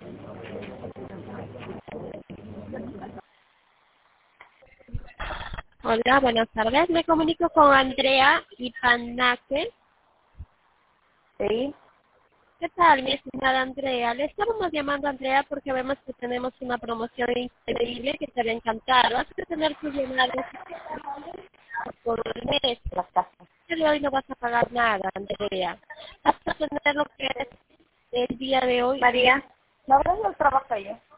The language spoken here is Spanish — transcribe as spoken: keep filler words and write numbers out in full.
Hola, buenas tardes. Me comunico con Andrea Ipanaque. Sí, ¿Qué tal, mi estimada Andrea? Le estábamos llamando a Andrea porque vemos que tenemos una promoción increíble que te va a encantar. Vas a tener que llenar por un mes. las casas. El día de hoy no vas a pagar nada, Andrea. Vas a tener lo que es el día de hoy. María, ¿no habrás del trabajo yo?